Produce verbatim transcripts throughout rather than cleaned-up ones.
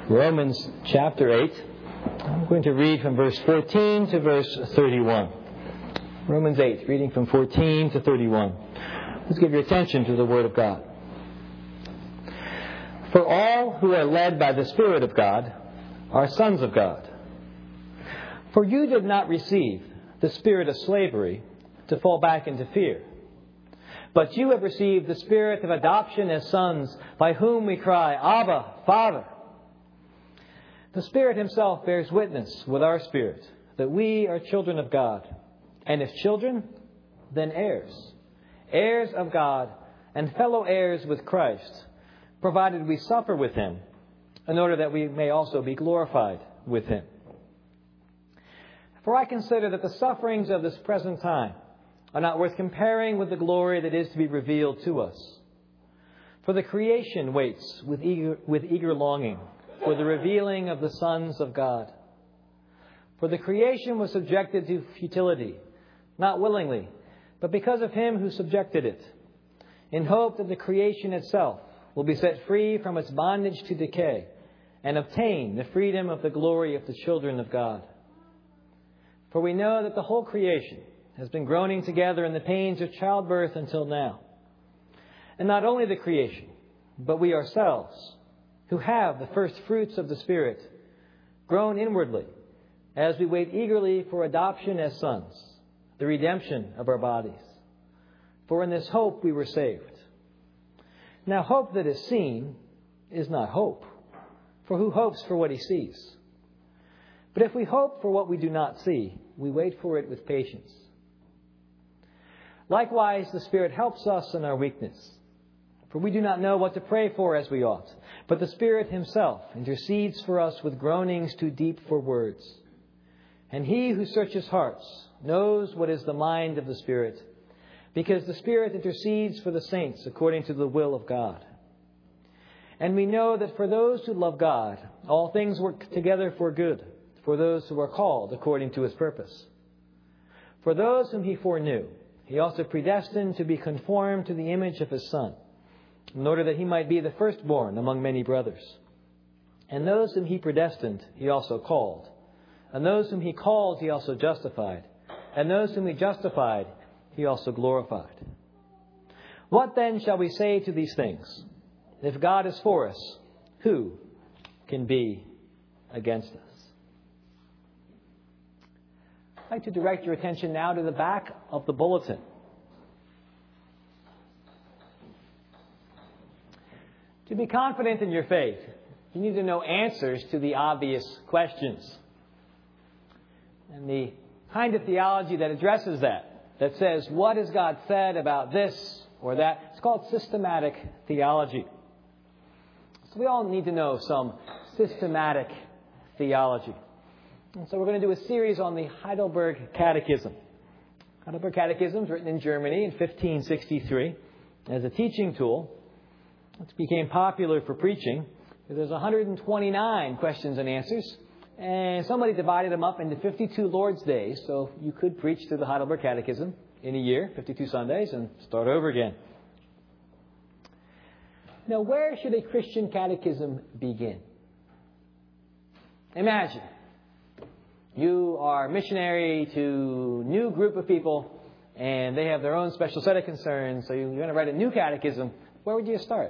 Romans chapter eight. I'm going to read from verse fourteen to verse thirty-one. Romans eight, reading from fourteen to thirty-one. Let's give your attention to the Word of God. For all who are led by the Spirit of God are sons of God. For you did not receive the spirit of slavery to fall back into fear, but you have received the Spirit of adoption as sons, by whom we cry, Abba, Father. The Spirit Himself bears witness with our spirit that we are children of God. And if children, then heirs. Heirs of God and fellow heirs with Christ, provided we suffer with Him, in order that we may also be glorified with Him. For I consider that the sufferings of this present time are not worth comparing with the glory that is to be revealed to us. For the creation waits with eager, with eager longing for the revealing of the sons of God. For the creation was subjected to futility, not willingly, but because of Him who subjected it, in hope that the creation itself will be set free from its bondage to decay and obtain the freedom of the glory of the children of God. For we know that the whole creation has been groaning together in the pains of childbirth until now. And not only the creation, but we ourselves, who have the first fruits of the Spirit, groan inwardly as we wait eagerly for adoption as sons, the redemption of our bodies. For in this hope we were saved. Now hope that is seen is not hope, for who hopes for what he sees? But if we hope for what we do not see, we wait for it with patience. Likewise, the Spirit helps us in our weakness. For we do not know what to pray for as we ought, but the Spirit Himself intercedes for us with groanings too deep for words. And He who searches hearts knows what is the mind of the Spirit, because the Spirit intercedes for the saints according to the will of God. And we know that for those who love God, all things work together for good, for those who are called according to His purpose. For those whom He foreknew, He also predestined to be conformed to the image of His Son, in order that He might be the firstborn among many brothers. And those whom He predestined, He also called. And those whom He called, He also justified. And those whom He justified, He also glorified. What then shall we say to these things? If God is for us, who can be against us? I'd like to direct your attention now to the back of the bulletin. To be confident in your faith, you need to know answers to the obvious questions. And the kind of theology that addresses that, that says, what has God said about this or that, it's called systematic theology. So we all need to know some systematic theology. And so we're going to do a series on the Heidelberg Catechism. Heidelberg Catechism was written in Germany in fifteen sixty-three as a teaching tool. It became popular for preaching. There's one hundred twenty-nine questions and answers. And somebody divided them up into fifty-two Lord's Days. So you could preach through the Heidelberg Catechism in a year, fifty-two Sundays, and start over again. Now, where should a Christian catechism begin? Imagine you are missionary to a new group of people, and they have their own special set of concerns. So you're going to write a new catechism. Where would you start?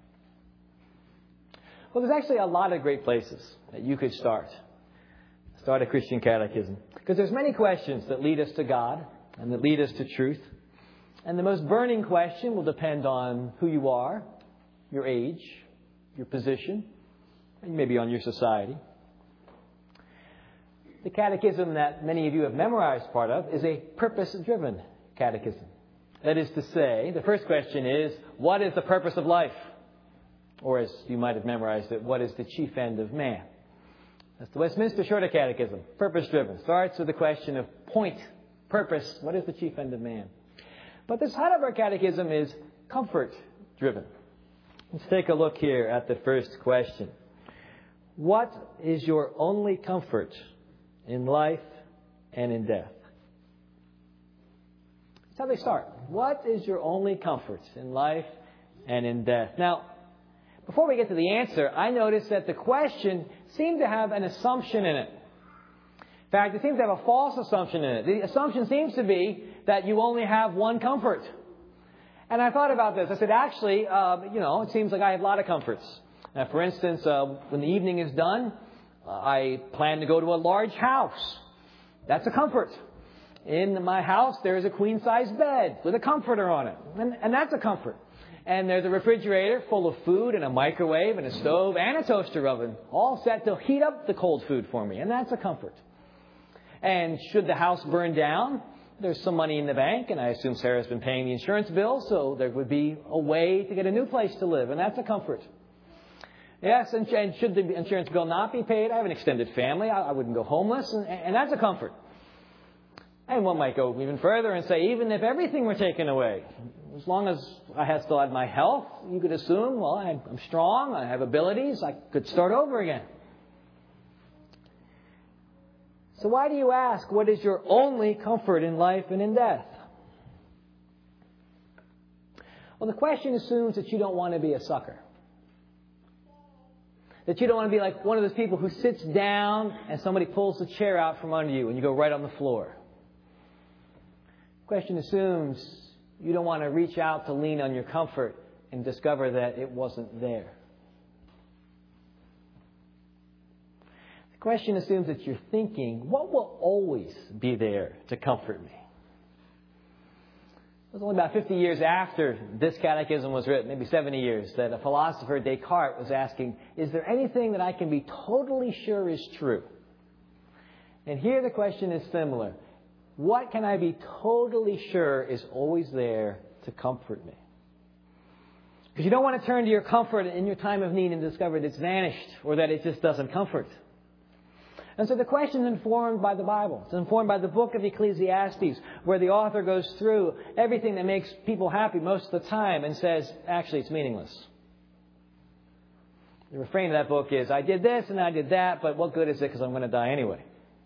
Well, there's actually a lot of great places that you could start. Start a Christian catechism. Because there's many questions that lead us to God and that lead us to truth. And the most burning question will depend on who you are, your age, your position, and maybe on your society. The catechism that many of you have memorized part of is a purpose-driven catechism. That is to say, the first question is, what is the purpose of life? Or as you might have memorized it, what is the chief end of man? That's the Westminster Shorter Catechism, purpose-driven. Starts with the question of point, purpose, what is the chief end of man? But this Heidelberg Catechism is comfort-driven. Let's take a look here at the first question. What is your only comfort in life and in death? That's how they start. What is your only comfort in life and in death? Now, before we get to the answer, I noticed that the question seemed to have an assumption in it. In fact, it seems to have a false assumption in it. The assumption seems to be that you only have one comfort. And I thought about this. I said, actually, uh, you know, it seems like I have a lot of comforts. Now, for instance, uh, when the evening is done, uh, I plan to go to a large house. That's a comfort. In my house, there is a queen-size bed with a comforter on it. And, and that's a comfort. And there's a refrigerator full of food and a microwave and a stove and a toaster oven, all set to heat up the cold food for me. And that's a comfort. And should the house burn down, there's some money in the bank, and I assume Sarah's been paying the insurance bill, so there would be a way to get a new place to live, and that's a comfort. Yes, and, and should the insurance bill not be paid, I have an extended family, I, I wouldn't go homeless, and, and that's a comfort. And one might go even further and say, even if everything were taken away, as long as I had still had my health, you could assume, well, I'm, I'm strong, I have abilities, I could start over again. So why do you ask, what is your only comfort in life and in death? Well, the question assumes that you don't want to be a sucker. That you don't want to be like one of those people who sits down and somebody pulls the chair out from under you and you go right on the floor. The question assumes you don't want to reach out to lean on your comfort and discover that it wasn't there. The question assumes that you're thinking, what will always be there to comfort me? It was only about fifty years after this catechism was written, maybe seventy years, that a philosopher, Descartes, was asking, is there anything that I can be totally sure is true? And here the question is similar. What can I be totally sure is always there to comfort me? Because you don't want to turn to your comfort in your time of need and discover that it's vanished or that it just doesn't comfort. And so the question is informed by the Bible. It's informed by the book of Ecclesiastes, where the author goes through everything that makes people happy most of the time and says, actually, it's meaningless. The refrain of that book is, I did this and I did that, but what good is it because I'm going to die anyway?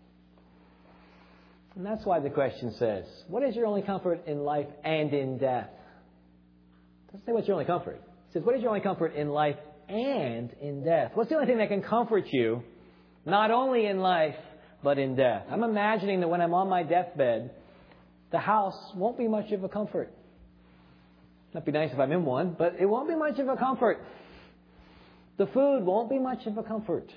And that's why the question says, what is your only comfort in life and in death? It doesn't say what's your only comfort. It says, what is your only comfort in life and in death? What's the only thing that can comfort you? Not only in life, but in death. I'm imagining that when I'm on my deathbed, the house won't be much of a comfort. It'd be nice if I'm in one, but it won't be much of a comfort. The food won't be much of a comfort.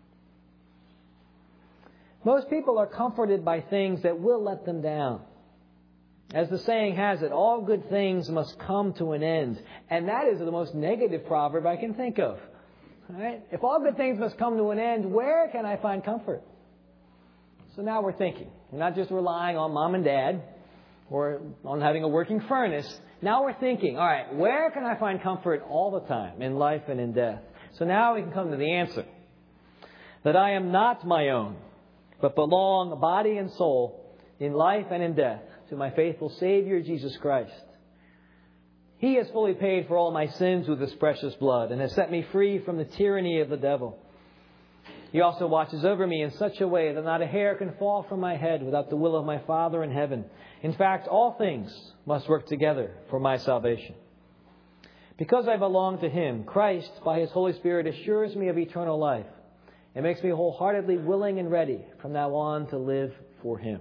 Most people are comforted by things that will let them down. As the saying has it, all good things must come to an end. And that is the most negative proverb I can think of. Right? If all good things must come to an end, where can I find comfort? So now we're thinking. We're not just relying on mom and dad or on having a working furnace. Now we're thinking, all right, where can I find comfort all the time in life and in death? So now we can come to the answer. That I am not my own, but belong body and soul in life and in death to my faithful Savior, Jesus Christ. He has fully paid for all my sins with His precious blood and has set me free from the tyranny of the devil. He also watches over me in such a way that not a hair can fall from my head without the will of my Father in heaven. In fact, all things must work together for my salvation. Because I belong to Him, Christ, by His Holy Spirit, assures me of eternal life and makes me wholeheartedly willing and ready from now on to live for Him.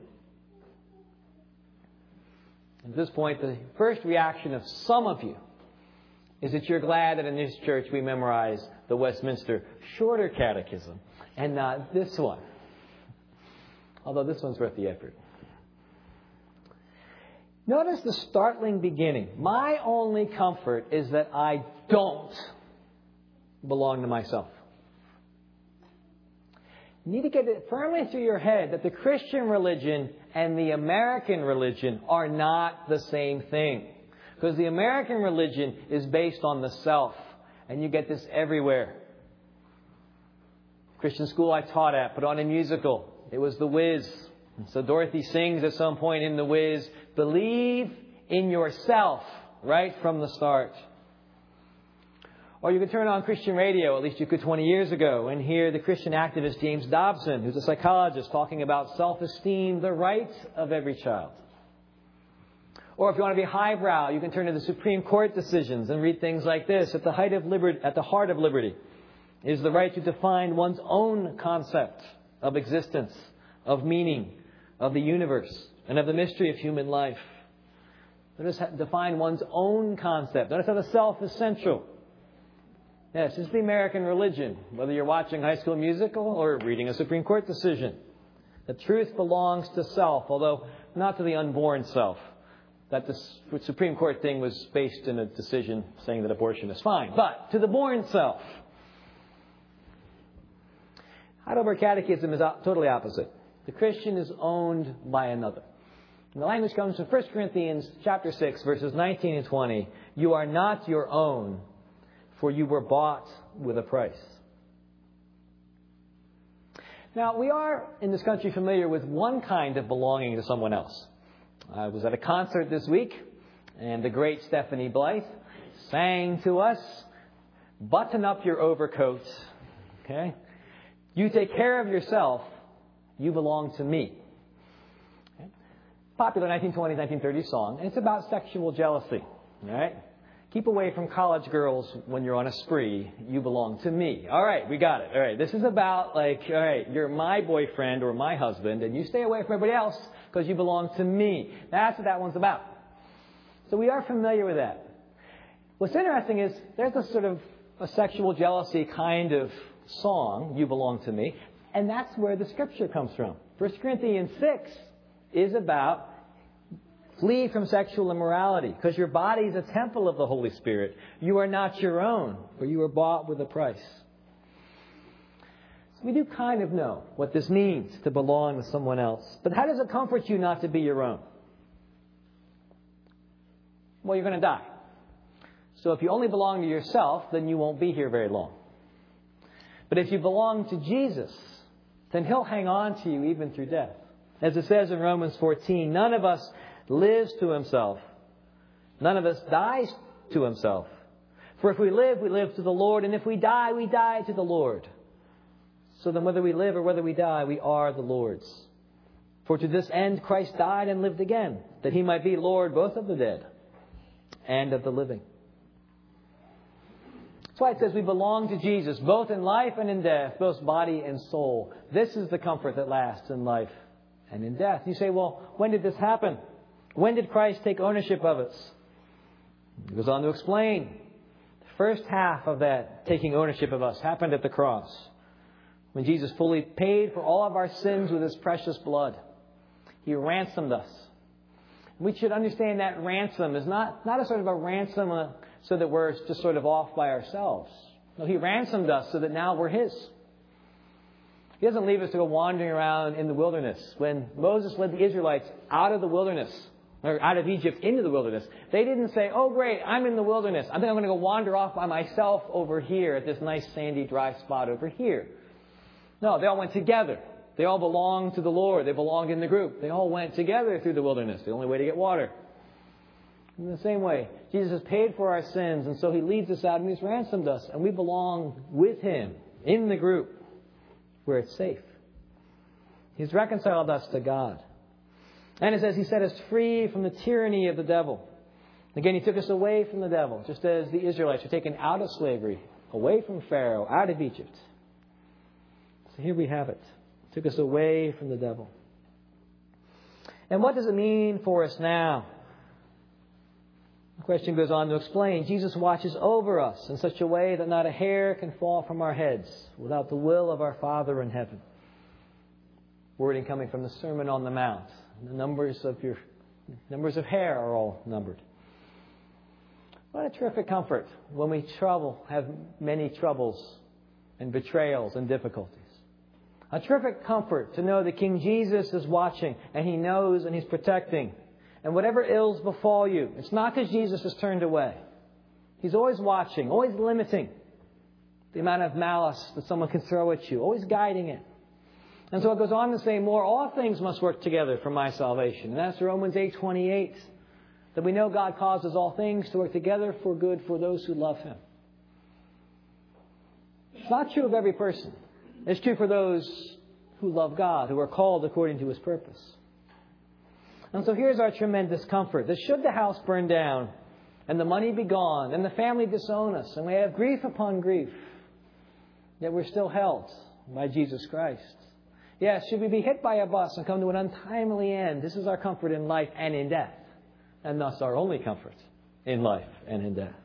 At this point, the first reaction of some of you is that you're glad that in this church we memorize the Westminster Shorter Catechism and not this one. Although this one's worth the effort. Notice the startling beginning. My only comfort is that I don't belong to myself. You need to get it firmly through your head that the Christian religion and the American religion are not the same thing. Because the American religion is based on the self. And you get this everywhere. Christian school I taught at put on a musical. It was The Wiz. And so Dorothy sings at some point in The Wiz, believe in yourself right from the start. Or you could turn on Christian radio, at least you could twenty years ago, and hear the Christian activist James Dobson, who's a psychologist, talking about self-esteem, the right of every child. Or if you want to be highbrow, you can turn to the Supreme Court decisions and read things like this. At the height of liberty, at the heart of liberty is the right to define one's own concept of existence, of meaning, of the universe, and of the mystery of human life. Let us define one's own concept. Notice how the self is central. Yes, it's the American religion, whether you're watching High School Musical or reading a Supreme Court decision. The truth belongs to self, although not to the unborn self. That the Supreme Court thing was based in a decision saying that abortion is fine. But to the born self. Heidelberg Catechism is totally opposite. The Christian is owned by another. And the language comes from First Corinthians chapter six, verses nineteen and twenty. You are not your own, for you were bought with a price. Now, we are in this country familiar with one kind of belonging to someone else. I was at a concert this week, and the great Stephanie Blythe sang to us, button up your overcoat. Okay? You take care of yourself. You belong to me. Okay? Popular nineteen twenties, nineteen thirties song, and it's about sexual jealousy. All right? Keep away from college girls when you're on a spree. You belong to me. All right, we got it. All right, this is about like, all right, you're my boyfriend or my husband, and you stay away from everybody else because you belong to me. That's what that one's about. So we are familiar with that. What's interesting is there's a sort of a sexual jealousy kind of song, You Belong to Me, and that's where the Scripture comes from. First Corinthians six is about flee from sexual immorality, because your body is a temple of the Holy Spirit. You are not your own, for you were bought with a price. So we do kind of know what this means to belong to someone else. But how does it comfort you not to be your own? Well, you're going to die. So if you only belong to yourself, then you won't be here very long. But if you belong to Jesus, then He'll hang on to you even through death. As it says in Romans fourteen, none of us lives to himself. None of us dies to himself. For if we live, we live to the Lord. And if we die, we die to the Lord. So then whether we live or whether we die, we are the Lord's. For to this end Christ died and lived again, that He might be Lord both of the dead and of the living. That's why it says we belong to Jesus, both in life and in death, both body and soul. This is the comfort that lasts in life and in death. You say, well, when did this happen? When did Christ take ownership of us? He goes on to explain. The first half of that taking ownership of us happened at the cross, when Jesus fully paid for all of our sins with His precious blood. He ransomed us. We should understand that ransom is not, not a sort of a ransom uh, so that we're just sort of off by ourselves. No, He ransomed us so that now we're His. He doesn't leave us to go wandering around in the wilderness. When Moses led the Israelites out of the wilderness, or out of Egypt into the wilderness, they didn't say, oh great, I'm in the wilderness. I think I'm going to go wander off by myself over here at this nice sandy dry spot over here. No, they all went together. They all belonged to the Lord. They belonged in the group. They all went together through the wilderness, the only way to get water. In the same way, Jesus has paid for our sins, and so He leads us out and He's ransomed us, and we belong with Him in the group where it's safe. He's reconciled us to God. And it says He set us free from the tyranny of the devil. Again, He took us away from the devil, just as the Israelites were taken out of slavery, away from Pharaoh, out of Egypt. So here we have it. He took us away from the devil. And what does it mean for us now? The question goes on to explain. Jesus watches over us in such a way that not a hair can fall from our heads without the will of our Father in heaven. Wording coming from the Sermon on the Mount. The numbers of your numbers of hair are all numbered. What a terrific comfort when we trouble, have many troubles and betrayals and difficulties. A terrific comfort to know that King Jesus is watching and He knows and He's protecting. And whatever ills befall you, it's not because Jesus has turned away. He's always watching, always limiting the amount of malice that someone can throw at you, always guiding it. And so it goes on to say more, all things must work together for my salvation. And that's Romans eight twenty-eight. That we know God causes all things to work together for good for those who love Him. It's not true of every person. It's true for those who love God, who are called according to His purpose. And so here's our tremendous comfort, that should the house burn down and the money be gone and the family disown us and we have grief upon grief, yet we're still held by Jesus Christ. Yes, should we be hit by a bus and come to an untimely end, this is our comfort in life and in death, and thus our only comfort in life and in death.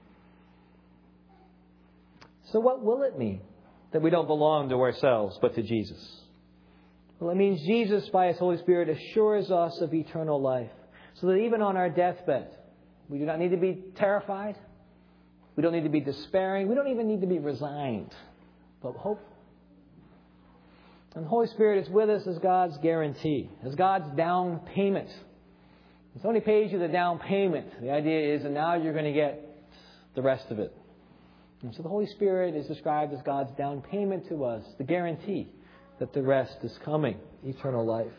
So what will it mean that we don't belong to ourselves but to Jesus? Well, it means Jesus, by His Holy Spirit, assures us of eternal life, so that even on our deathbed, we do not need to be terrified. We don't need to be despairing. We don't even need to be resigned, but hopeful. And the Holy Spirit is with us as God's guarantee, as God's down payment. He only pays you the down payment. The idea is, and now you're going to get the rest of it. And so the Holy Spirit is described as God's down payment to us, the guarantee that the rest is coming, eternal life.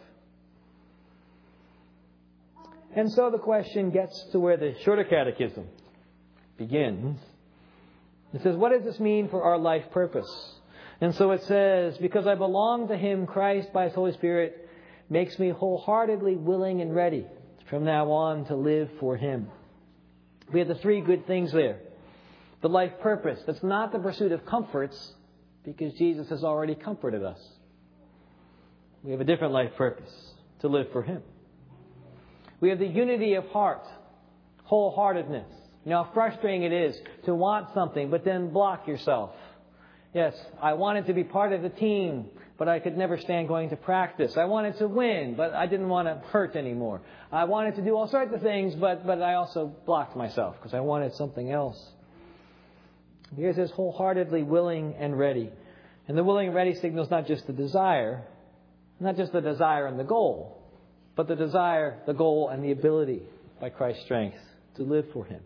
And so the question gets to where the Shorter Catechism begins. It says, what does this mean for our life purpose? And so it says, because I belong to Him, Christ, by His Holy Spirit, makes me wholeheartedly willing and ready from now on to live for Him. We have the three good things there. The life purpose, that's not the pursuit of comforts, because Jesus has already comforted us. We have a different life purpose, to live for Him. We have the unity of heart, wholeheartedness. You know how frustrating it is to want something, but then block yourself. Yes, I wanted to be part of the team, but I could never stand going to practice. I wanted to win, but I didn't want to hurt anymore. I wanted to do all sorts of things, but, but I also blocked myself because I wanted something else. Here it says wholeheartedly willing and ready. And the willing and ready signals not just the desire, not just the desire and the goal, but the desire, the goal, and the ability by Christ's strength to live for Him.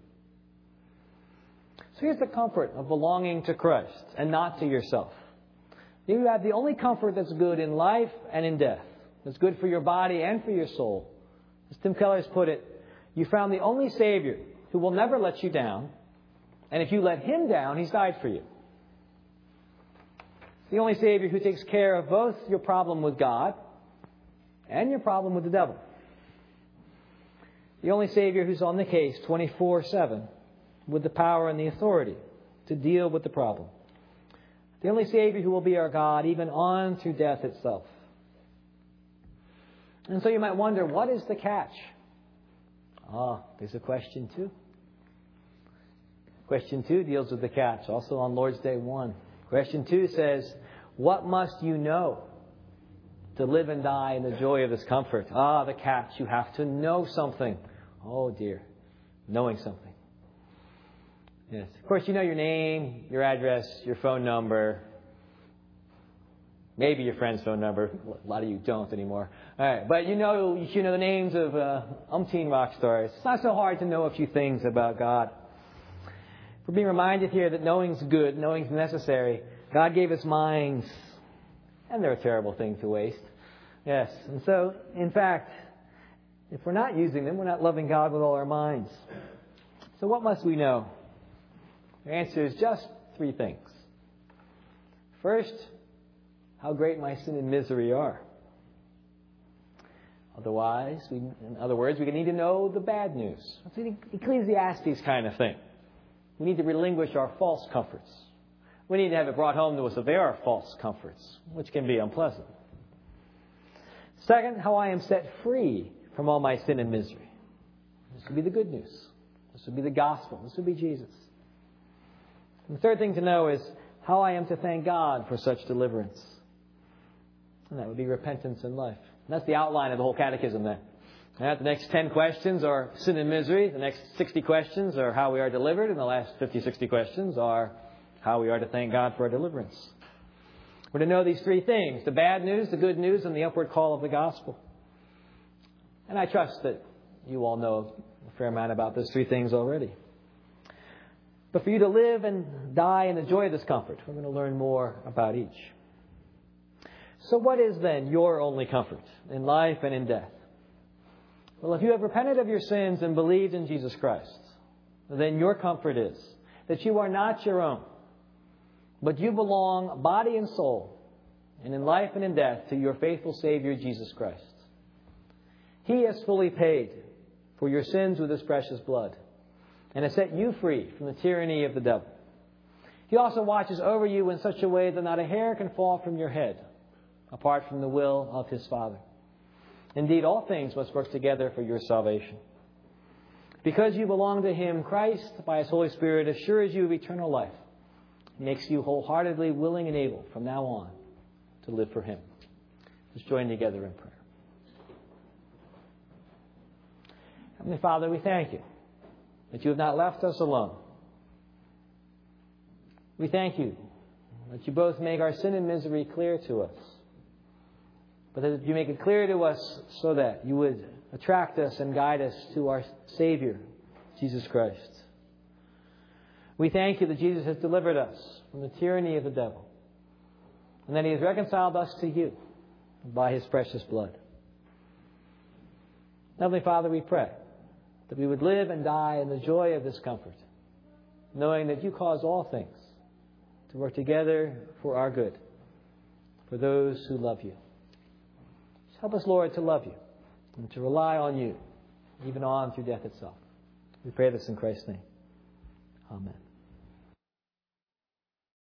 So here's the comfort of belonging to Christ and not to yourself. You have the only comfort that's good in life and in death. That's good for your body and for your soul. As Tim Keller has put it, you found the only Savior who will never let you down. And if you let Him down, He's died for you. The only Savior who takes care of both your problem with God and your problem with the devil. The only Savior who's on the case twenty-four seven with the power and the authority to deal with the problem. The only Savior who will be our God even on through death itself. And so you might wonder, what is the catch? Ah, there's a question two. Question two deals with the catch, also on Lord's Day one. Question two says, what must you know to live and die in the joy of this comfort? Ah, the catch, you have to know something. Oh dear, knowing something. Yes, of course you know your name, your address, your phone number, maybe your friend's phone number. A lot of you don't anymore. All right, but you know you know the names of uh, umpteen rock stars. It's not so hard to know a few things about God. We're being reminded here that knowing's good, knowing's necessary. God gave us minds, and they're a terrible thing to waste. Yes, and so, in fact, if we're not using them, we're not loving God with all our minds. So what must we know? The answer is just three things. First, how great my sin and misery are. Otherwise, we, in other words, we need to know the bad news. It's an Ecclesiastes kind of thing. We need to relinquish our false comforts. We need to have it brought home to us that they are false comforts, which can be unpleasant. Second, how I am set free from all my sin and misery. This would be the good news. This would be the gospel. This would be Jesus. And the third thing to know is how I am to thank God for such deliverance. And that would be repentance in life. And that's the outline of the whole catechism then. And the next ten questions are sin and misery. The next sixty questions are how we are delivered. And the last fifty, sixty questions are how we are to thank God for our deliverance. We're to know these three things: the bad news, the good news, and the upward call of the gospel. And I trust that you all know a fair amount about those three things already. But for you to live and die in the joy of this comfort, we're going to learn more about each. So what is then your only comfort in life and in death? Well, if you have repented of your sins and believed in Jesus Christ, then your comfort is that you are not your own, but you belong body and soul, and in life and in death, to your faithful Savior, Jesus Christ. He has fully paid for your sins with His precious blood and has set you free from the tyranny of the devil. He also watches over you in such a way that not a hair can fall from your head apart from the will of His Father. Indeed, all things must work together for your salvation. Because you belong to Him, Christ, by His Holy Spirit, assures you of eternal life. He makes you wholeheartedly willing and able from now on to live for Him. Let's join together in prayer. Heavenly Father, we thank You that You have not left us alone. We thank You that You both make our sin and misery clear to us, but that You make it clear to us so that You would attract us and guide us to our Savior, Jesus Christ. We thank You that Jesus has delivered us from the tyranny of the devil and that He has reconciled us to You by His precious blood. Heavenly Father, we pray that we would live and die in the joy of this comfort, knowing that You cause all things to work together for our good, for those who love You. Help us, Lord, to love You and to rely on You, even on through death itself. We pray this in Christ's name. Amen.